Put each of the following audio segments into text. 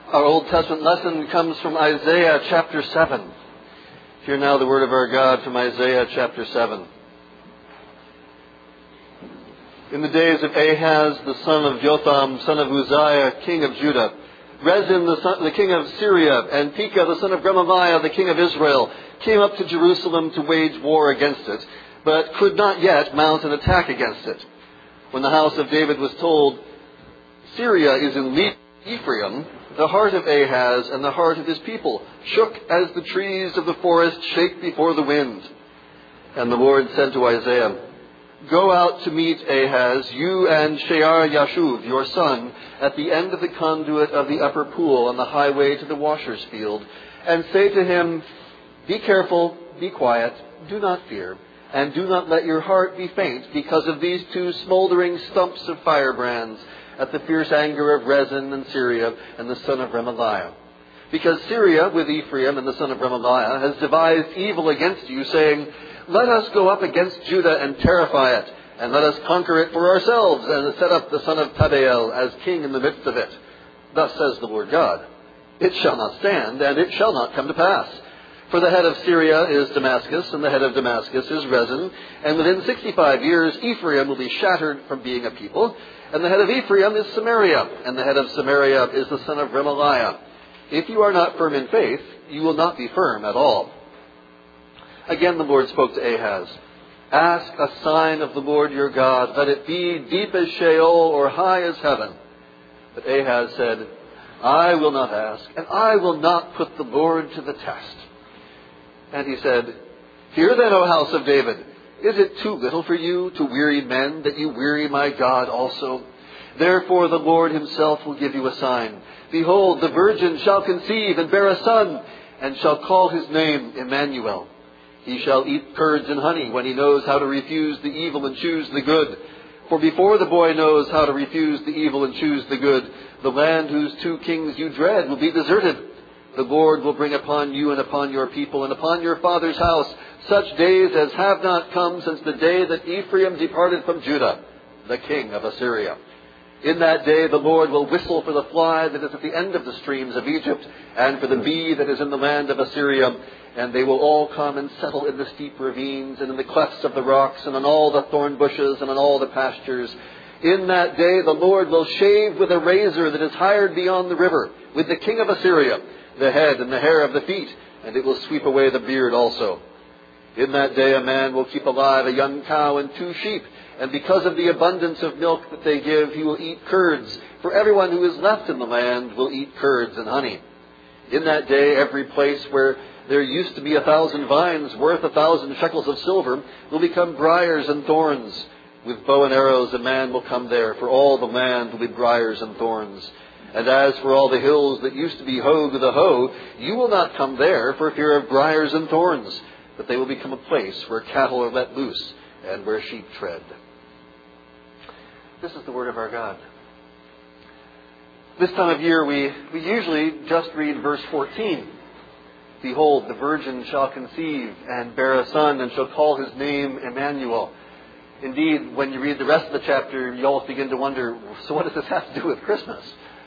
Our Old Testament lesson comes from Isaiah chapter 7. Hear now the word of our God from Isaiah chapter 7. In the days of Ahaz, the son of Jotham, son of Uzziah, king of Judah, Rezin, the king of Syria, and Pekah, the son of Remaliah, the king of Israel, came up to Jerusalem to wage war against it, but could not yet mount an attack against it. When the house of David was told, Syria is in league with Ephraim, the heart of Ahaz and the heart of his people shook as the trees of the forest shake before the wind. And the Lord said to Isaiah, Go out to meet Ahaz, you and Shear-Yashuv, your son, at the end of the conduit of the upper pool on the highway to the washer's field, and say to him, Be careful, be quiet, do not fear, and do not let your heart be faint because of these two smoldering stumps of firebrands at the fierce anger of Rezin and Syria and the son of Remaliah. Because Syria, with Ephraim and the son of Remaliah, has devised evil against you, saying, Let us go up against Judah and terrify it, and let us conquer it for ourselves, and set up the son of Tabeel as king in the midst of it. Thus says the Lord God, It shall not stand, and it shall not come to pass. For the head of Syria is Damascus, and the head of Damascus is Rezin, and within 65 years Ephraim will be shattered from being a people, and the head of Ephraim is Samaria, and the head of Samaria is the son of Remaliah. If you are not firm in faith, you will not be firm at all. Again the Lord spoke to Ahaz, Ask a sign of the Lord your God, let it be deep as Sheol or high as heaven. But Ahaz said, I will not ask, and I will not put the Lord to the test. And he said, Hear then, O house of David, is it too little for you to weary men, that you weary my God also? Therefore the Lord himself will give you a sign. Behold, the virgin shall conceive and bear a son, and shall call his name Emmanuel. He shall eat curds and honey when he knows how to refuse the evil and choose the good. For before the boy knows how to refuse the evil and choose the good, the land whose two kings you dread will be deserted. The Lord will bring upon you and upon your people and upon your father's house such days as have not come since the day that Ephraim departed from Judah, the king of Assyria. In that day the Lord will whistle for the fly that is at the end of the streams of Egypt, and for the bee that is in the land of Assyria, and they will all come and settle in the steep ravines, and in the clefts of the rocks, and on all the thorn bushes, and on all the pastures. In that day the Lord will shave with a razor that is hired beyond the river, with the king of Assyria, the head and the hair of the feet, and it will sweep away the beard also. In that day a man will keep alive a young cow and 2 sheep, and because of the abundance of milk that they give, he will eat curds. For everyone who is left in the land will eat curds and honey. In that day every place where there used to be 1,000 vines worth 1,000 shekels of silver will become briars and thorns. With bow and arrows a man will come there, for all the land will be briars and thorns. And as for all the hills that used to be Hog the hoe, you will not come there for fear of briars and thorns, but they will become a place where cattle are let loose and where sheep tread. This is the word of our God. This time of year we usually just read verse 14. Behold, the virgin shall conceive and bear a son, and shall call his name Emmanuel. Indeed, when you read the rest of the chapter, you always begin to wonder, so what does this have to do with Christmas?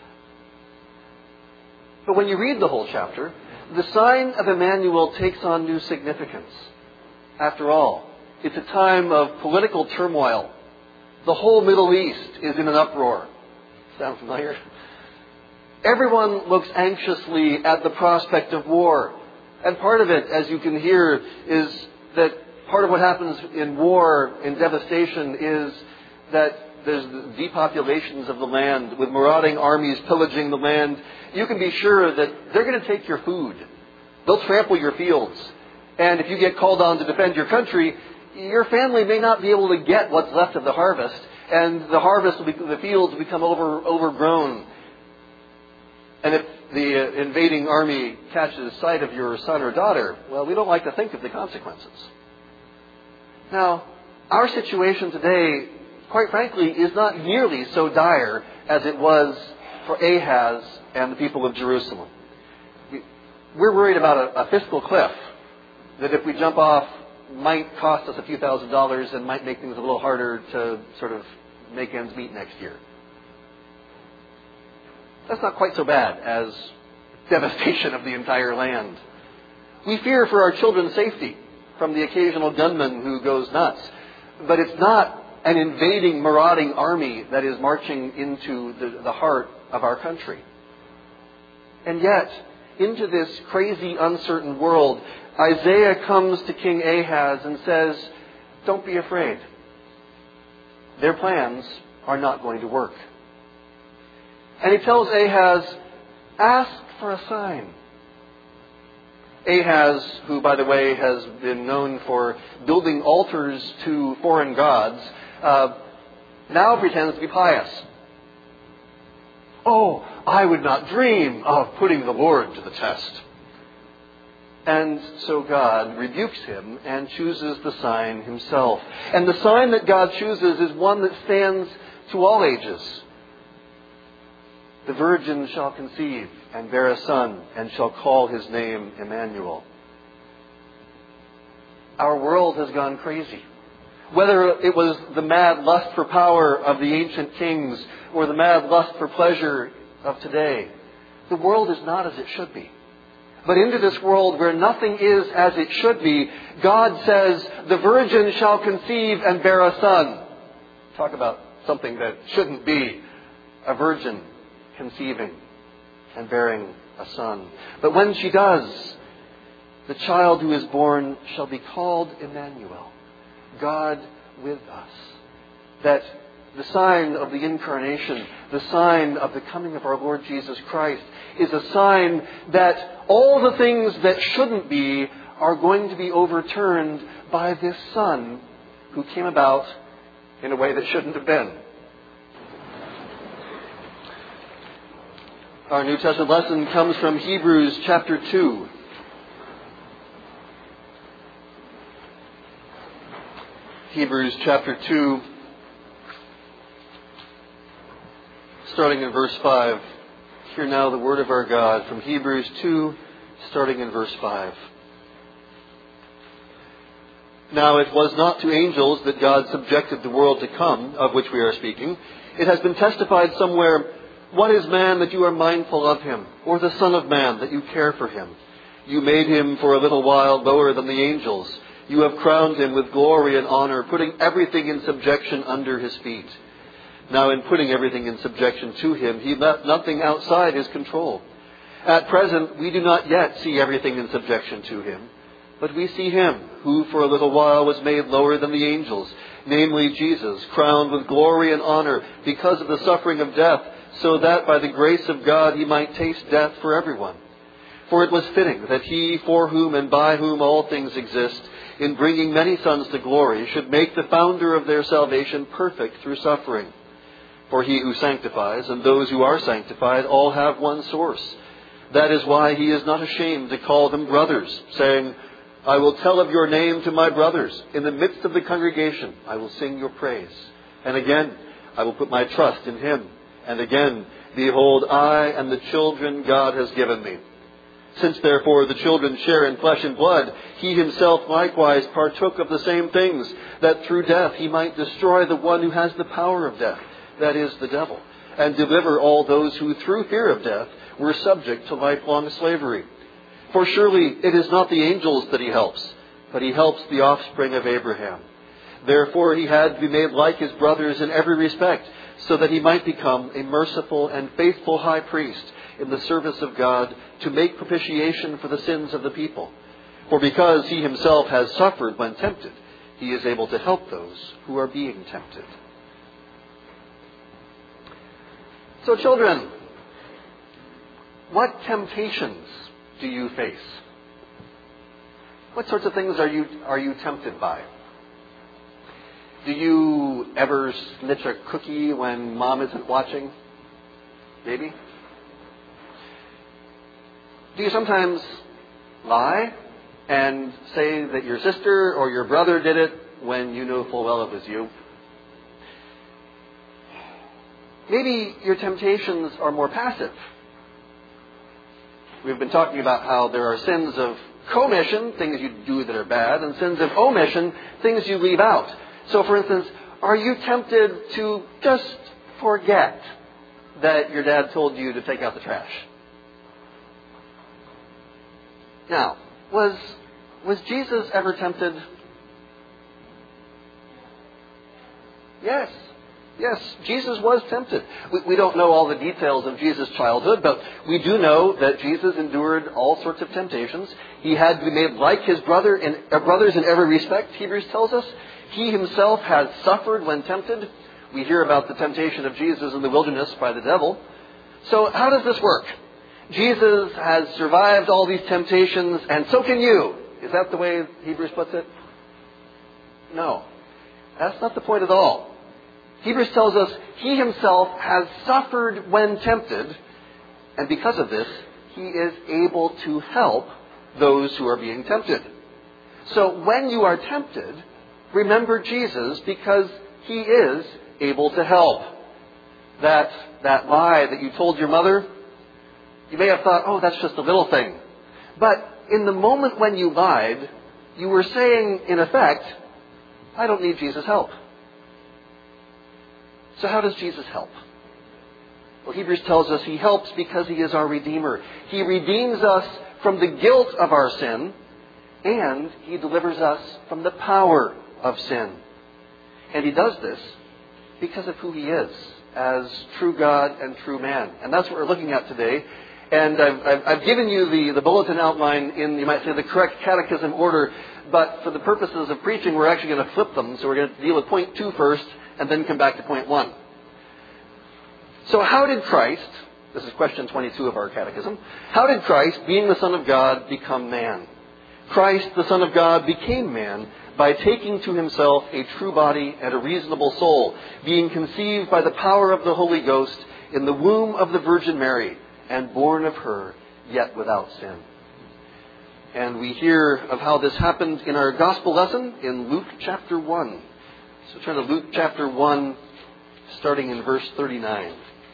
But when you read the whole chapter, the sign of Emmanuel takes on new significance. After all, it's a time of political turmoil. The whole Middle East is in an uproar. Sound familiar? Everyone looks anxiously at the prospect of war. And part of it, as you can hear, is that part of what happens in war, in devastation, is that there's depopulations of the land with marauding armies pillaging the land. You can be sure that they're going to take your food. They'll trample your fields. And if you get called on to defend your country, your family may not be able to get what's left of the harvest. And the fields will become overgrown. And if the invading army catches sight of your son or daughter, well, we don't like to think of the consequences. Now, our situation today, quite frankly, is not nearly so dire as it was for Ahaz and the people of Jerusalem. We're worried about a fiscal cliff that if we jump off might cost us a few $1,000s and might make things a little harder to sort of make ends meet next year. that's not quite so bad as devastation of the entire land. We fear for our children's safety from the occasional gunman who goes nuts. But it's not an invading, marauding army that is marching into the heart of our country. And yet, into this crazy, uncertain world, Isaiah comes to King Ahaz and says, don't be afraid. Their plans are not going to work. And he tells Ahaz, ask for a sign. Ahaz, who, by the way, has been known for building altars to foreign gods, now pretends to be pious. Oh, I would not dream of putting the Lord to the test. And so God rebukes him and chooses the sign himself. And the sign that God chooses is one that stands to all ages. The virgin shall conceive and bear a son and shall call his name Emmanuel. Our world has gone crazy. Whether it was the mad lust for power of the ancient kings or the mad lust for pleasure of today, the world is not as it should be. But into this world where nothing is as it should be, God says, the virgin shall conceive and bear a son. Talk about something that shouldn't be. A virgin conceiving and bearing a son. But when she does, the child who is born shall be called Emmanuel, God with us. That the sign of the incarnation, the sign of the coming of our Lord Jesus Christ, is a sign that all the things that shouldn't be are going to be overturned by this Son who came about in a way that shouldn't have been. Our New Testament lesson comes from Hebrews chapter 2. Hebrews chapter 2, starting in verse 5. Hear now the word of our God from Hebrews 2, starting in verse 5. Now it was not to angels that God subjected the world to come, of which we are speaking. It has been testified somewhere, what is man that you are mindful of him, or the Son of Man that you care for him? You made him for a little while lower than the angels. You have crowned him with glory and honor, putting everything in subjection under his feet. Now in putting everything in subjection to him, he left nothing outside his control. At present, we do not yet see everything in subjection to him, but we see him who for a little while was made lower than the angels, namely Jesus, crowned with glory and honor because of the suffering of death, so that by the grace of God he might taste death for everyone. For it was fitting that he, for whom and by whom all things exist, in bringing many sons to glory, should make the founder of their salvation perfect through suffering. For he who sanctifies and those who are sanctified all have one source. That is why he is not ashamed to call them brothers, saying, I will tell of your name to my brothers. In the midst of the congregation I will sing your praise. And again, I will put my trust in him. And again, behold, I and the children God has given me. Since therefore the children share in flesh and blood, he himself likewise partook of the same things, that through death he might destroy the one who has the power of death, that is, the devil, and deliver all those who through fear of death were subject to lifelong slavery. For surely it is not the angels that he helps, but he helps the offspring of Abraham. Therefore he had to be made like his brothers in every respect, so that he might become a merciful and faithful high priest in the service of God to make propitiation for the sins of the people. For because he himself has suffered when tempted, he is able to help those who are being tempted. So children, what temptations do you face? What sorts of things are you tempted by? Do you ever snitch a cookie when mom isn't watching? Maybe? Do you sometimes lie and say that your sister or your brother did it when you know full well it was you? Maybe your temptations are more passive. We've been talking about how there are sins of commission, things you do that are bad, and sins of omission, things you leave out. So, for instance, are you tempted to just forget that your dad told you to take out the trash. Now, was Jesus ever tempted? Yes. Yes, Jesus was tempted. We don't know all the details of Jesus' childhood, but we do know that Jesus endured all sorts of temptations. He had to be made like his brothers in every respect, Hebrews tells us. He himself has suffered when tempted. We hear about the temptation of Jesus in the wilderness by the devil. So how does this work? Jesus has survived all these temptations, and so can you. Is that the way Hebrews puts it? No. That's not the point at all. Hebrews tells us he himself has suffered when tempted, and because of this, he is able to help those who are being tempted. So when you are tempted, remember Jesus because he is able to help. That lie that you told your mother, you may have thought, oh, that's just a little thing. But in the moment when you lied, you were saying, in effect, I don't need Jesus' help. So how does Jesus help? Well, Hebrews tells us he helps because he is our Redeemer. He redeems us from the guilt of our sin, and he delivers us from the power of sin. And he does this because of who he is as true God and true man. And that's what we're looking at today. And I've given you the bulletin outline in, you might say, the correct catechism order, but for the purposes of preaching, we're actually going to flip them. So we're going to deal with point 2 first, and then come back to point 1. So how did Christ, this is question 22 of our catechism, how did Christ, being the Son of God, become man? Christ, the Son of God, became man by taking to himself a true body and a reasonable soul, being conceived by the power of the Holy Ghost in the womb of the Virgin Mary, and born of her, yet without sin. And we hear of how this happened in our gospel lesson in Luke chapter 1. So turn to Luke chapter 1, starting in verse 39.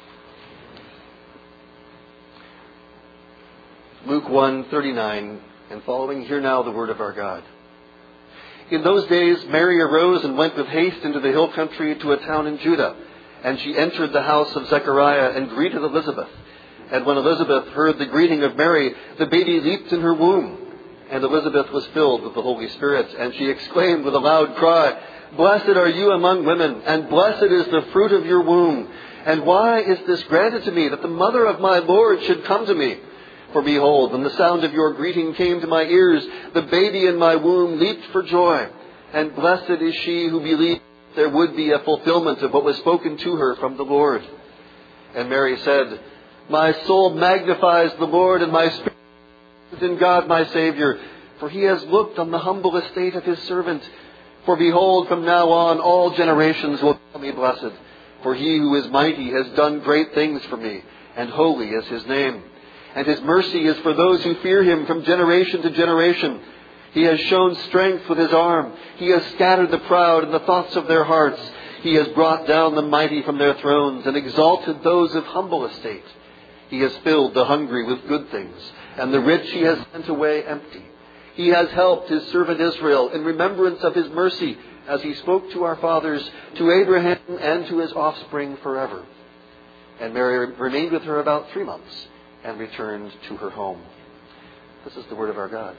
Luke 1:39 and following. Hear now the word of our God. In those days, Mary arose and went with haste into the hill country to a town in Judah. And she entered the house of Zechariah and greeted Elizabeth. And when Elizabeth heard the greeting of Mary, the baby leaped in her womb. And Elizabeth was filled with the Holy Spirit. And she exclaimed with a loud cry, Blessed are you among women, and blessed is the fruit of your womb. And why is this granted to me, that the mother of my Lord should come to me? For behold, when the sound of your greeting came to my ears, the baby in my womb leaped for joy. And blessed is she who believed there would be a fulfillment of what was spoken to her from the Lord. And Mary said, My soul magnifies the Lord, and my spirit is in God my Savior. For he has looked on the humble estate of his servant. For behold, from now on all generations will call me blessed. For he who is mighty has done great things for me, and holy is his name. And his mercy is for those who fear him from generation to generation. He has shown strength with his arm. He has scattered the proud in the thoughts of their hearts. He has brought down the mighty from their thrones and exalted those of humble estate. He has filled the hungry with good things, and the rich he has sent away empty. He has helped his servant Israel in remembrance of his mercy, as he spoke to our fathers, to Abraham and to his offspring forever. And Mary remained with her about 3 months and returned to her home. This is the word of our God.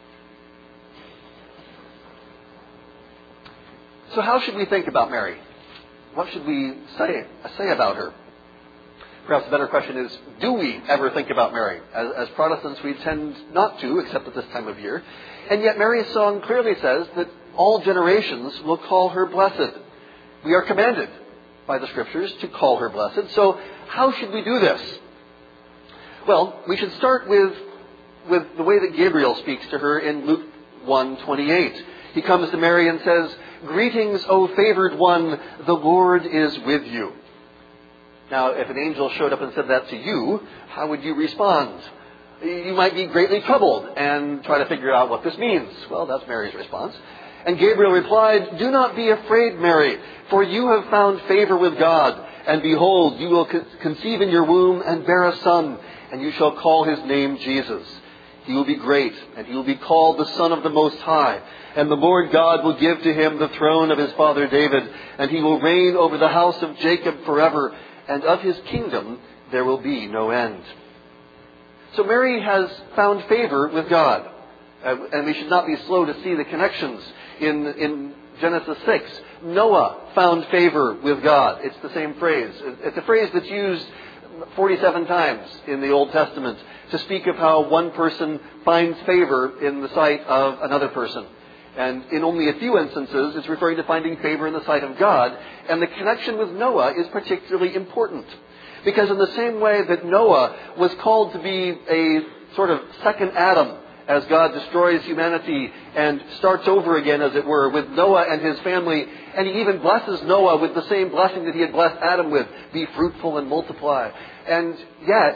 So how should we think about Mary? What should we say about her? Perhaps the better question is, do we ever think about Mary? As Protestants, we tend not to, except at this time of year. And yet Mary's song clearly says that all generations will call her blessed. We are commanded by the Scriptures to call her blessed. So how should we do this? Well, we should start with the way that Gabriel speaks to her in Luke 1:28. He comes to Mary and says, Greetings, O favored one, the Lord is with you. Now, if an angel showed up and said that to you, how would you respond? You might be greatly troubled and try to figure out what this means. Well, that's Mary's response. And Gabriel replied, Do not be afraid, Mary, for you have found favor with God. And behold, you will conceive in your womb and bear a son, and you shall call his name Jesus. He will be great, and he will be called the Son of the Most High. And the Lord God will give to him the throne of his father David, and he will reign over the house of Jacob forever, and of his kingdom there will be no end. So Mary has found favor with God. And we should not be slow to see the connections in Genesis 6. Noah found favor with God. It's the same phrase. It's a phrase that's used 47 times in the Old Testament to speak of how one person finds favor in the sight of another person. And in only a few instances, it's referring to finding favor in the sight of God. And the connection with Noah is particularly important. Because in the same way that Noah was called to be a sort of second Adam, as God destroys humanity and starts over again, as it were, with Noah and his family. And he even blesses Noah with the same blessing that he had blessed Adam with. Be fruitful and multiply. And yet,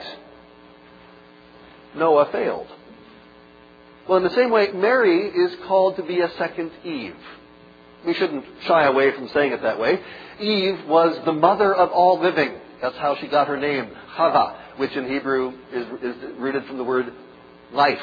Noah failed. Well, in the same way, Mary is called to be a second Eve. We shouldn't shy away from saying it that way. Eve was the mother of all living. That's how she got her name, Chava, which in Hebrew is rooted from the word life.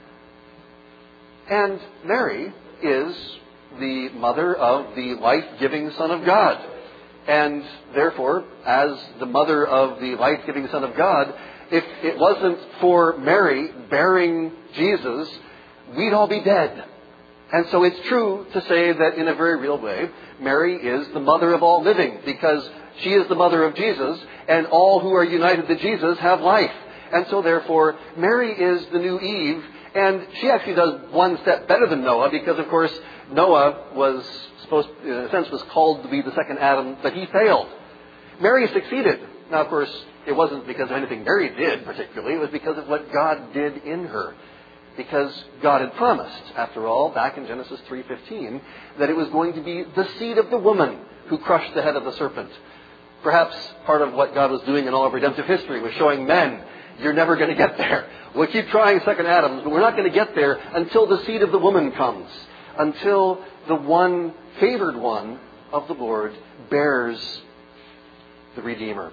And Mary is the mother of the life-giving Son of God. And therefore, as the mother of the life-giving Son of God, if it wasn't for Mary bearing Jesus, we'd all be dead. And so it's true to say that in a very real way, Mary is the mother of all living, because she is the mother of Jesus, and all who are united to Jesus have life. And so therefore, Mary is the new Eve. And she actually does one step better than Noah, because, of course, Noah was supposed, in a sense, was called to be the second Adam, but he failed. Mary succeeded. Now, of course, it wasn't because of anything Mary did particularly. It was because of what God did in her. Because God had promised, after all, back in Genesis 3:15, that it was going to be the seed of the woman who crushed the head of the serpent. Perhaps part of what God was doing in all of redemptive history was showing men, you're never going to get there. We'll keep trying second Adams, but we're not going to get there until the seed of the woman comes. Until the one, favored one of the Lord bears the Redeemer.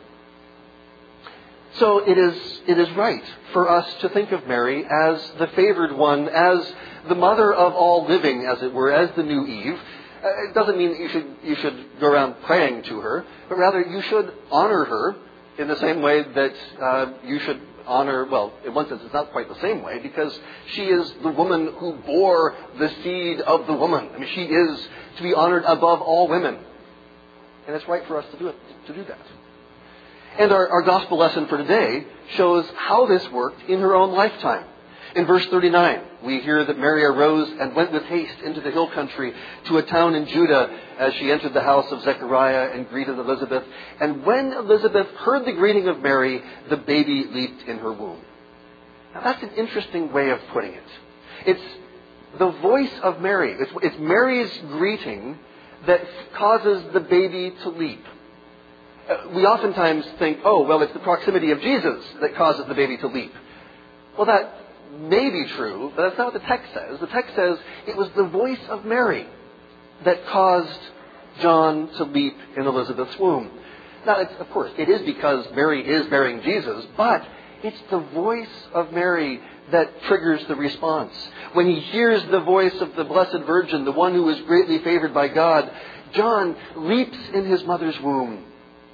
So it is right for us to think of Mary as the favored one, as the mother of all living, as it were, as the new Eve. It doesn't mean that you should go around praying to her, but rather you should honor her in the same way that you should honor, well, in one sense it's not quite the same way, because she is the woman who bore the seed of the woman. I mean, she is to be honored above all women. And it's right for us to do that. And our gospel lesson for today shows how this worked in her own lifetime. In verse 39, we hear that Mary arose and went with haste into the hill country to a town in Judah as she entered the house of Zechariah and greeted Elizabeth. And when Elizabeth heard the greeting of Mary, the baby leaped in her womb. Now that's an interesting way of putting it. It's the voice of Mary. It's Mary's greeting that causes the baby to leap. We oftentimes think, oh, well, it's the proximity of Jesus that causes the baby to leap. Well, that may be true, but that's not what the text says. The text says it was the voice of Mary that caused John to leap in Elizabeth's womb. Now, of course, it is because Mary is bearing Jesus, but it's the voice of Mary that triggers the response. When he hears the voice of the Blessed Virgin, the one who is greatly favored by God, John leaps in his mother's womb.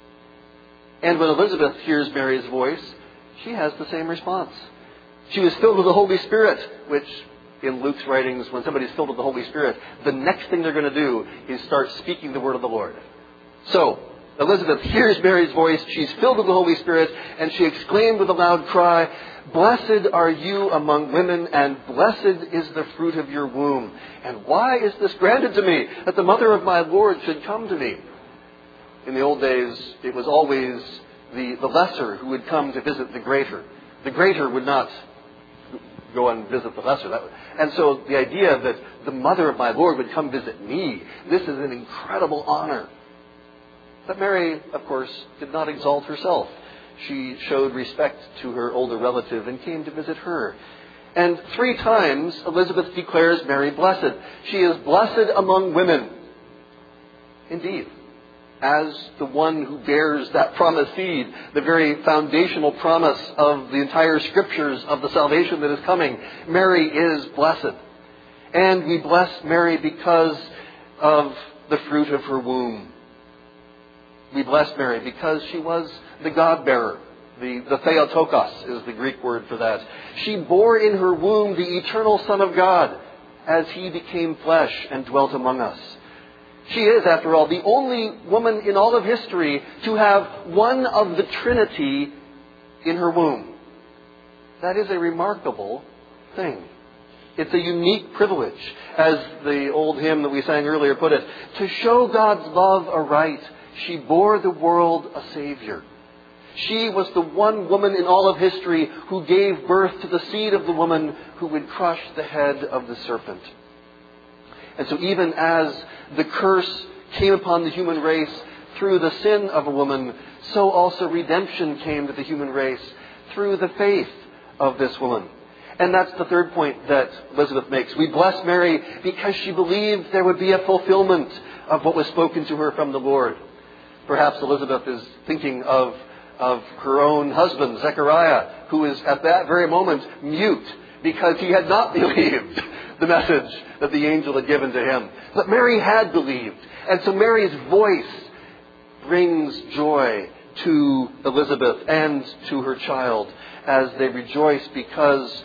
And when Elizabeth hears Mary's voice, she has the same response. She was filled with the Holy Spirit, which in Luke's writings, when somebody's filled with the Holy Spirit, the next thing they're going to do is start speaking the word of the Lord. So, Elizabeth hears Mary's voice, she's filled with the Holy Spirit, and she exclaimed with a loud cry, "Blessed are you among women, and blessed is the fruit of your womb. And why is this granted to me, that the mother of my Lord should come to me?" In the old days, it was always the lesser who would come to visit the greater. The greater would not go and visit the lesser. And so the idea that the mother of my Lord would come visit me, this is an incredible honor. But Mary, of course, did not exalt herself. She showed respect to her older relative and came to visit her. And 3 times Elizabeth declares Mary blessed. She is blessed among women. Indeed, as the one who bears that promised seed, the very foundational promise of the entire scriptures of the salvation that is coming, Mary is blessed. And we bless Mary because of the fruit of her womb. We bless Mary because she was the God-bearer. The Theotokos is the Greek word for that. She bore in her womb the eternal Son of God as He became flesh and dwelt among us. She is, after all, the only woman in all of history to have one of the Trinity in her womb. That is a remarkable thing. It's a unique privilege, as the old hymn that we sang earlier put it. To show God's love aright, she bore the world a Savior. She was the one woman in all of history who gave birth to the seed of the woman who would crush the head of the serpent. And so even as the curse came upon the human race through the sin of a woman, so also redemption came to the human race through the faith of this woman. And that's the third point that Elizabeth makes. We bless Mary because she believed there would be a fulfillment of what was spoken to her from the Lord. Perhaps Elizabeth is thinking of her own husband, Zechariah, who is at that very moment mute because he had not believed the message that the angel had given to him. But Mary had believed. And so Mary's voice brings joy to Elizabeth and to her child as they rejoice because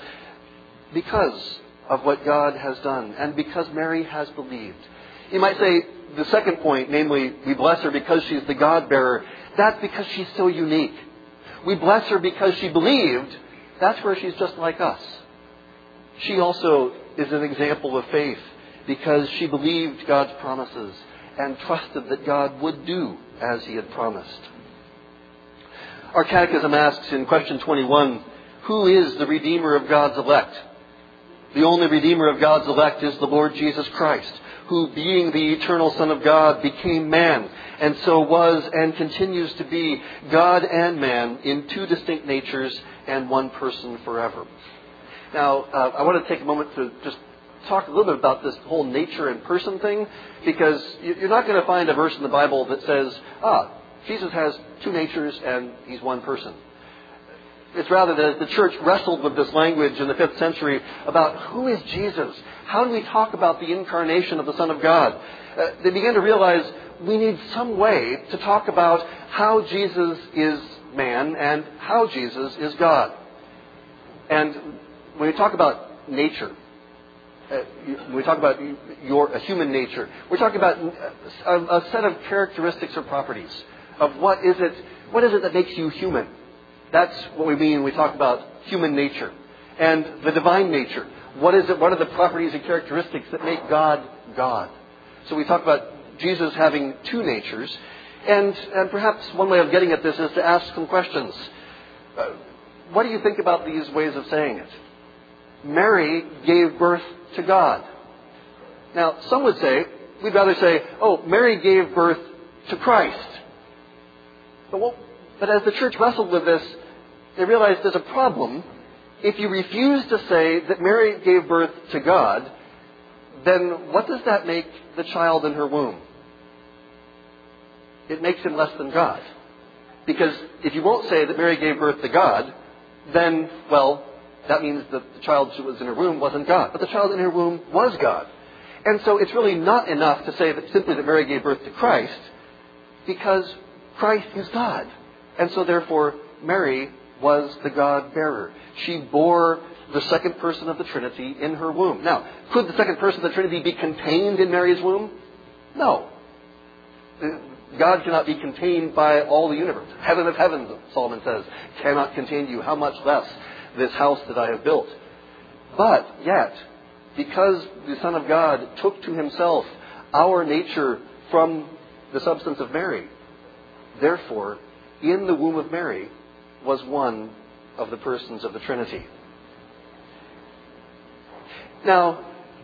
of what God has done and because Mary has believed. You might say the second point, namely, we bless her because she's the God-bearer. That's because she's so unique. We bless her because she believed. That's where she's just like us. She also is an example of faith because she believed God's promises and trusted that God would do as He had promised. Our catechism asks in question 21, who is the Redeemer of God's elect? The only Redeemer of God's elect is the Lord Jesus Christ, who, being the eternal Son of God, became man, and so was and continues to be God and man in two distinct natures and one person forever. Now, I want to take a moment to just talk a little bit about this whole nature and person thing, because you're not going to find a verse in the Bible that says, Jesus has two natures and He's one person. It's rather that the church wrestled with this language in the 5th century about who is Jesus? How do we talk about the incarnation of the Son of God? They began to realize we need some way to talk about how Jesus is man and how Jesus is God. And when we talk about nature, when we talk about a human nature, we're talking about a set of characteristics or properties of what is it that makes you human. That's what we mean when we talk about human nature. And the divine nature. What is it? What are the properties and characteristics that make God God? So we talk about Jesus having two natures. And perhaps one way of getting at this is to ask some questions. What do you think about these ways of saying it? Mary gave birth to God. Now, some would say, we'd rather say, Mary gave birth to Christ. But as the church wrestled with this, they realized there's a problem. If you refuse to say that Mary gave birth to God, then what does that make the child in her womb? It makes him less than God. Because if you won't say that Mary gave birth to God, then, that means that the child who was in her womb wasn't God. But the child in her womb was God. And so it's really not enough to say that simply that Mary gave birth to Christ, because Christ is God. And so therefore, Mary was the God-bearer. She bore the second person of the Trinity in her womb. Now, could the second person of the Trinity be contained in Mary's womb? No. God cannot be contained by all the universe. Heaven of heavens, Solomon says, cannot contain you. How much less this house that I have built. But yet, because the Son of God took to Himself our nature from the substance of Mary, therefore, in the womb of Mary was one of the persons of the Trinity. Now,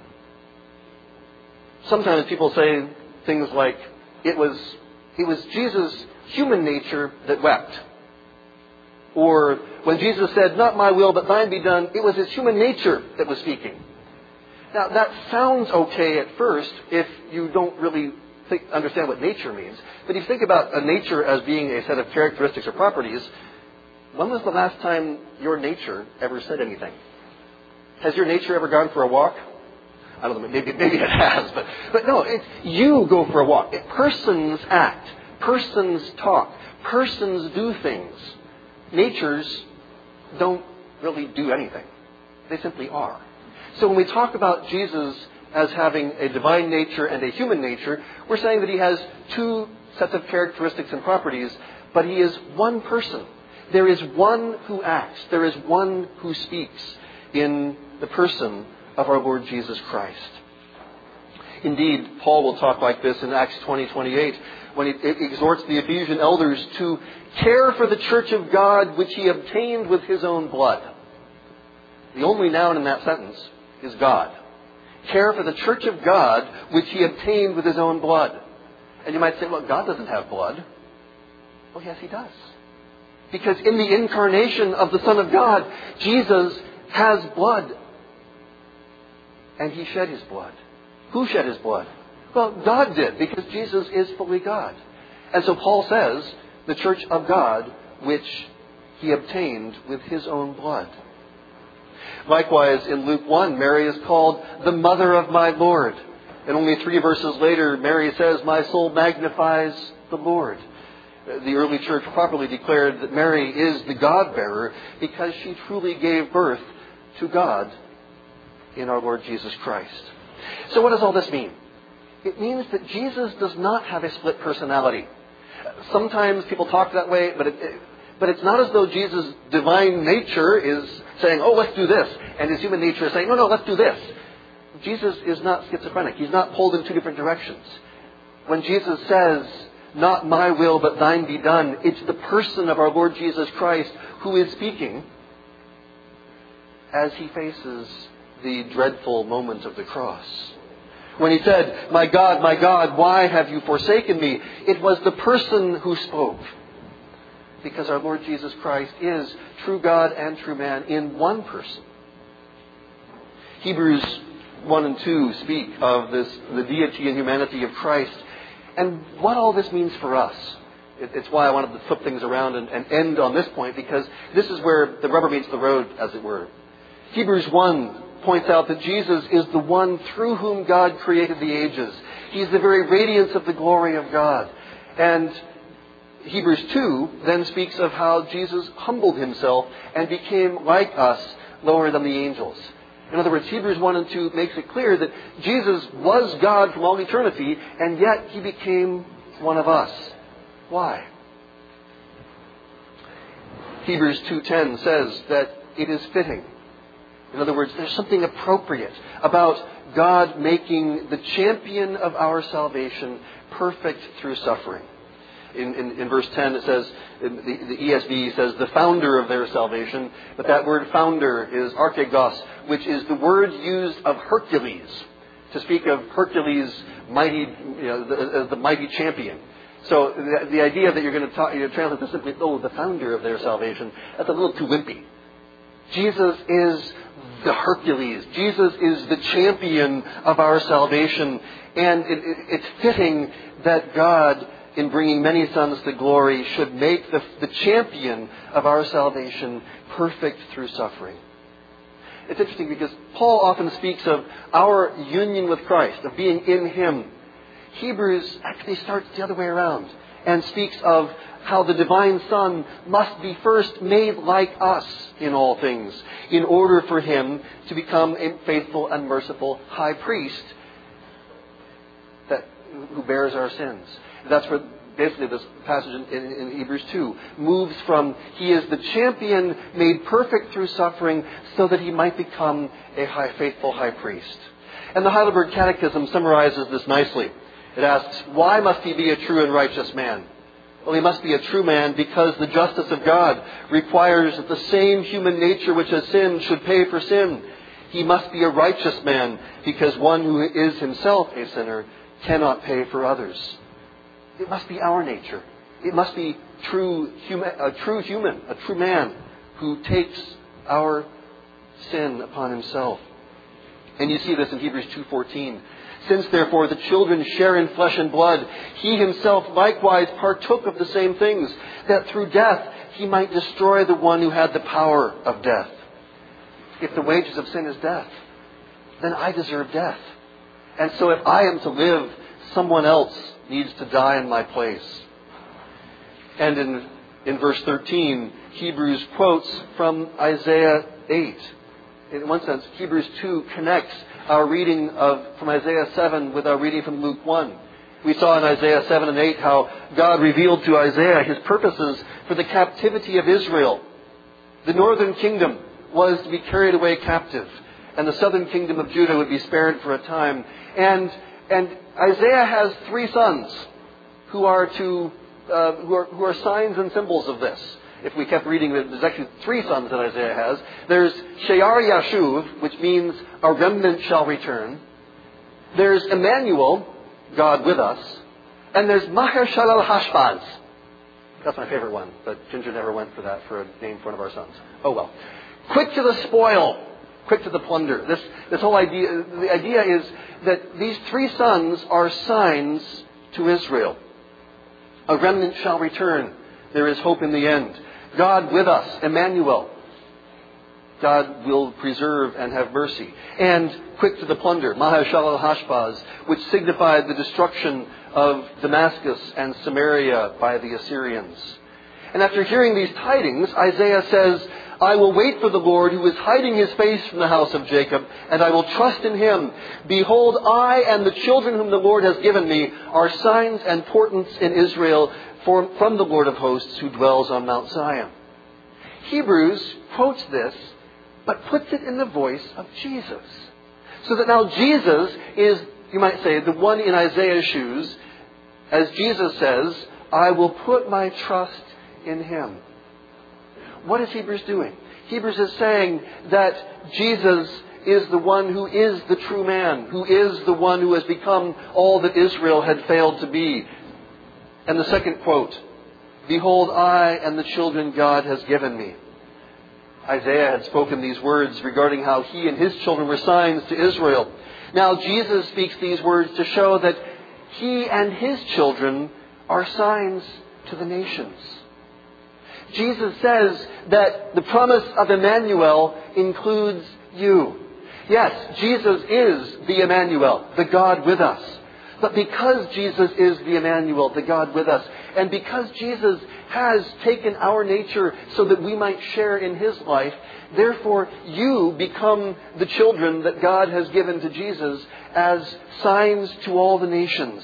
sometimes people say things like, it was Jesus' human nature that wept. Or when Jesus said, not my will, but thine be done, it was His human nature that was speaking. Now, that sounds okay at first if you don't really understand what nature means. But if you think about a nature as being a set of characteristics or properties, when was the last time your nature ever said anything? Has your nature ever gone for a walk? I don't know, maybe it has, but no, you go for a walk. Persons act. Persons talk. Persons do things. Natures don't really do anything. They simply are. So when we talk about Jesus as having a divine nature and a human nature, we're saying that he has two sets of characteristics and properties, but he is one person. There is one who acts. There is one who speaks in the person of our Lord Jesus Christ. Indeed, Paul will talk like this in Acts 20:28 when he exhorts the Ephesian elders to care for the church of God which he obtained with his own blood. The only noun in that sentence is God. Care for the church of God which he obtained with his own blood. And you might say, well, God doesn't have blood. Well, yes, he does. Because in the incarnation of the Son of God, Jesus has blood. And he shed his blood. Who shed his blood? Well, God did, because Jesus is fully God. And so Paul says, the church of God, which he obtained with his own blood. Likewise, in Luke 1, Mary is called the mother of my Lord. And only 3 verses later, Mary says, my soul magnifies the Lord. The early church properly declared that Mary is the God-bearer because she truly gave birth to God in our Lord Jesus Christ. So what does all this mean? It means that Jesus does not have a split personality. Sometimes people talk that way, but it's not as though Jesus' divine nature is saying, oh, let's do this. And his human nature is saying, no, let's do this. Jesus is not schizophrenic. He's not pulled in 2 different directions. When Jesus says, not my will, but thine be done, it's the person of our Lord Jesus Christ who is speaking as he faces the dreadful moment of the cross. When he said, my God, why have you forsaken me? It was the person who spoke. Because our Lord Jesus Christ is true God and true man in one person. Hebrews 1 and 2 speak of the deity and humanity of Christ. And what all this means for us. It's why I wanted to flip things around and end on this point, because this is where the rubber meets the road, as it were. Hebrews 1 points out that Jesus is the one through whom God created the ages. He's the very radiance of the glory of God. And Hebrews 2 then speaks of how Jesus humbled himself and became like us, lower than the angels. In other words, Hebrews 1 and 2 makes it clear that Jesus was God from all eternity, and yet he became one of us. Why? Hebrews 2:10 says that it is fitting. In other words, there's something appropriate about God making the champion of our salvation perfect through suffering. In verse 10 it says, the ESV says, the founder of their salvation. But that word founder is archegos, which is the word used of Hercules, to speak of Hercules' mighty, as the mighty champion. So the idea that you're going to translate this simply, the founder of their salvation, that's a little too wimpy. Jesus is the Hercules. Jesus is the champion of our salvation. And it's fitting that God, in bringing many sons to glory, should make the champion of our salvation perfect through suffering. It's interesting because Paul often speaks of our union with Christ, of being in him. Hebrews actually starts the other way around and speaks of how the divine Son must be first made like us in all things, in order for him to become a faithful and merciful high priest who bears our sins. That's where basically this passage in Hebrews 2 moves from, he is the champion made perfect through suffering so that he might become a faithful high priest. And the Heidelberg Catechism summarizes this nicely. It asks, why must he be a true and righteous man? Well, he must be a true man because the justice of God requires that the same human nature which has sinned should pay for sin. He must be a righteous man because one who is himself a sinner cannot pay for others. It must be our nature. It must be a true human, a true man who takes our sin upon himself. And you see this in Hebrews 2:14. Since therefore the children share in flesh and blood, he himself likewise partook of the same things, that through death he might destroy the one who had the power of death. If the wages of sin is death, then I deserve death. And so if I am to live, someone else needs to die in my place. And in verse 13, Hebrews quotes from Isaiah 8. In one sense, Hebrews 2 connects our reading from Isaiah 7 with our reading from Luke 1. We saw in Isaiah 7 and 8 how God revealed to Isaiah His purposes for the captivity of Israel. The northern kingdom was to be carried away captive, and the southern kingdom of Judah would be spared for a time. And Isaiah has 3 sons who are signs and symbols of this. If we kept reading, there's actually 3 sons that Isaiah has. There's She'ar Yashuv, which means a remnant shall return. There's Emmanuel, God with us. And there's Maher Shalal Hashbaz. That's my favorite one, but Ginger never went for that for a name for one of our sons. Oh well. Quick to the spoil, quick to the plunder. This whole idea, the idea is that these 3 sons are signs to Israel. A remnant shall return. There is hope in the end. God with us, Emmanuel. God will preserve and have mercy. And quick to the plunder, Maher Shalal Hashbaz, which signified the destruction of Damascus and Samaria by the Assyrians. And after hearing these tidings, Isaiah says, I will wait for the Lord who is hiding His face from the house of Jacob, and I will trust in Him. Behold, I and the children whom the Lord has given me are signs and portents in Israel from the Lord of hosts who dwells on Mount Zion. Hebrews quotes this, but puts it in the voice of Jesus. So that now Jesus is, you might say, the one in Isaiah's shoes. As Jesus says, I will put my trust in Him. What is Hebrews doing? Hebrews is saying that Jesus is the one who is the true man, who is the one who has become all that Israel had failed to be. And the second quote, behold, I and the children God has given me. Isaiah had spoken these words regarding how he and his children were signs to Israel. Now Jesus speaks these words to show that he and his children are signs to the nations. Jesus says that the promise of Emmanuel includes you. Yes, Jesus is the Emmanuel, the God with us. But because Jesus is the Emmanuel, the God with us, and because Jesus has taken our nature so that we might share in His life, therefore you become the children that God has given to Jesus as signs to all the nations.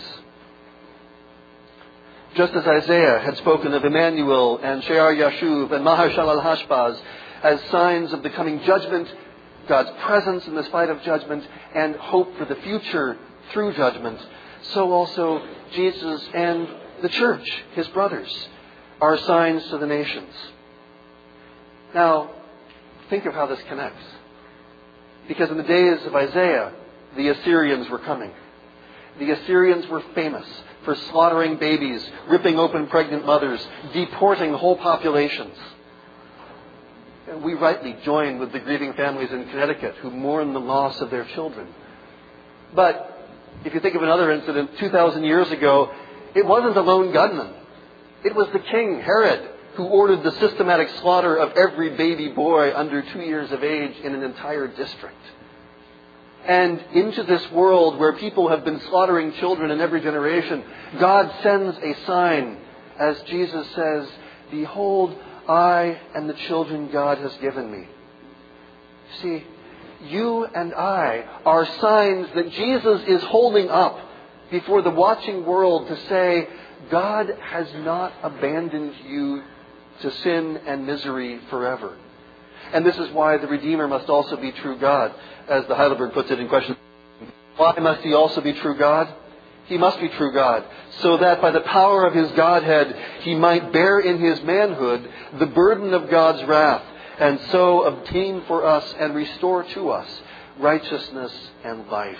Just as Isaiah had spoken of Emmanuel and She'ar Yashuv and Maher Shalal Hashbaz as signs of the coming judgment, God's presence in the spite of judgment, and hope for the future through judgment, so also Jesus and the church, His brothers, are signs to the nations. Now, think of how this connects. Because in the days of Isaiah, the Assyrians were coming. The Assyrians were famous for slaughtering babies, ripping open pregnant mothers, deporting whole populations. And we rightly join with the grieving families in Connecticut who mourn the loss of their children. But if you think of another incident 2,000 years ago, it wasn't a lone gunman. It was the king, Herod, who ordered the systematic slaughter of every baby boy under 2 years of age in an entire district. And into this world where people have been slaughtering children in every generation, God sends a sign, as Jesus says, behold, I and the children God has given me. See, you and I are signs that Jesus is holding up before the watching world to say, God has not abandoned you to sin and misery forever. And this is why the Redeemer must also be true God, as the Heidelberg puts it in question. Why must He also be true God? He must be true God, so that by the power of His Godhead, He might bear in His manhood the burden of God's wrath, and so obtain for us and restore to us righteousness and life.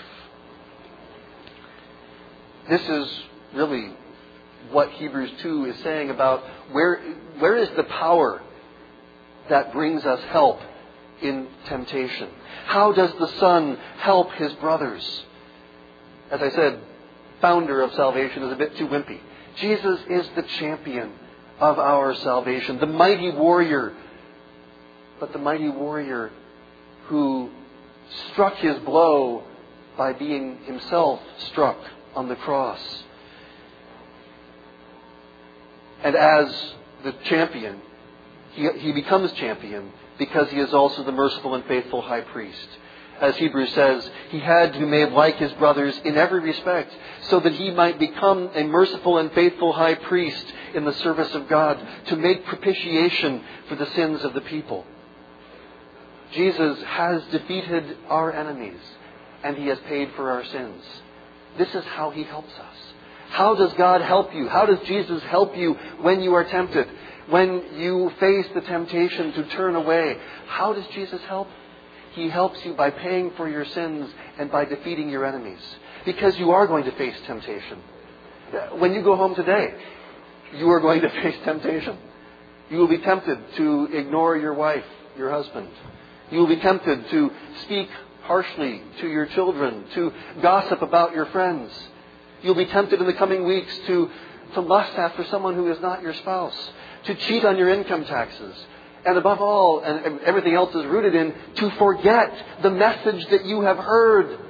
This is really what Hebrews 2 is saying about where is the power that brings us help in temptation. How does the Son help His brothers? As I said, founder of salvation is a bit too wimpy. Jesus is the champion of our salvation, the mighty warrior. But the mighty warrior who struck his blow by being himself struck on the cross. And as the champion, he becomes champion because he is also the merciful and faithful high priest. As Hebrews says, he had to be made like his brothers in every respect so that he might become a merciful and faithful high priest in the service of God to make propitiation for the sins of the people. Jesus has defeated our enemies and he has paid for our sins. This is how he helps us. How does God help you? How does Jesus help you when you are tempted? When you face the temptation to turn away, how does Jesus help? He helps you by paying for your sins and by defeating your enemies. Because you are going to face temptation. When you go home today, you are going to face temptation. You will be tempted to ignore your wife, your husband. You will be tempted to speak harshly to your children, to gossip about your friends. You'll be tempted in the coming weeks to lust after someone who is not your spouse, to cheat on your income taxes, and above all, and everything else is rooted in, to forget the message that you have heard.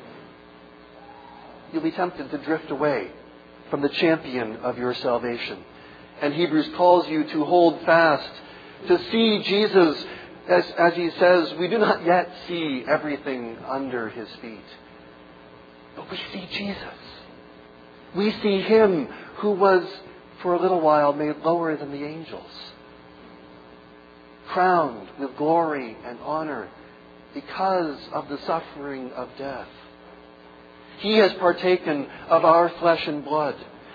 You'll be tempted to drift away from the champion of your salvation. And Hebrews calls you to hold fast, to see Jesus, as he says, we do not yet see everything under his feet. But we see Jesus. We see him who was, for a little while, made lower than the angels, crowned with glory and honor because of the suffering of death. He has partaken of our flesh and blood.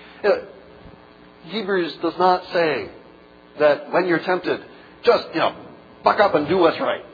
Hebrews does not say that when you're tempted, just, buck up and do what's right.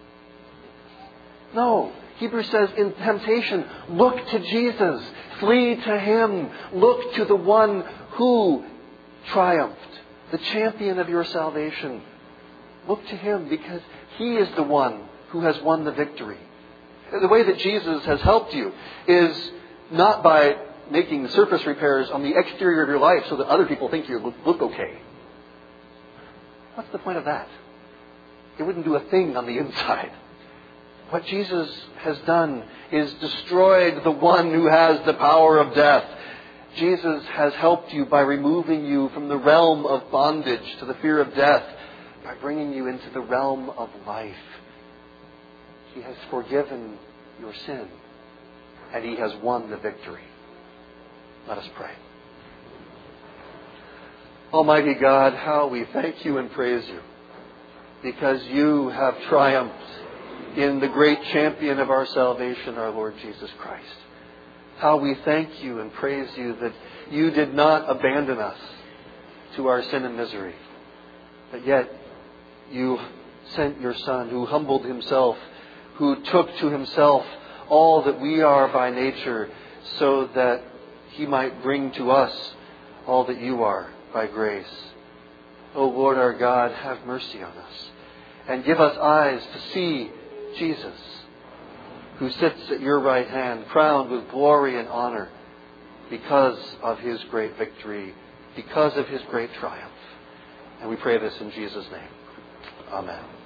No. Hebrews says in temptation, look to Jesus. Flee to him. Look to the one who triumphed, the champion of your salvation. Look to him because he is the one who has won the victory. The way that Jesus has helped you is not by making surface repairs on the exterior of your life so that other people think you look okay. What's the point of that? It wouldn't do a thing on the inside. What Jesus has done is destroyed the one who has the power of death. Jesus has helped you by removing you from the realm of bondage to the fear of death, by bringing you into the realm of life. He has forgiven your sin, and he has won the victory. Let us pray. Almighty God, how we thank you and praise you, because you have triumphed in the great champion of our salvation, our Lord Jesus Christ. How we thank you and praise you that you did not abandon us to our sin and misery, but yet you sent your Son, who humbled himself, who took to himself all that we are by nature, so that he might bring to us all that you are by grace. O Lord our God, have mercy on us, and give us eyes to see Jesus, who sits at your right hand, crowned with glory and honor, because of his great victory, because of his great triumph. And we pray this in Jesus' name. Amen.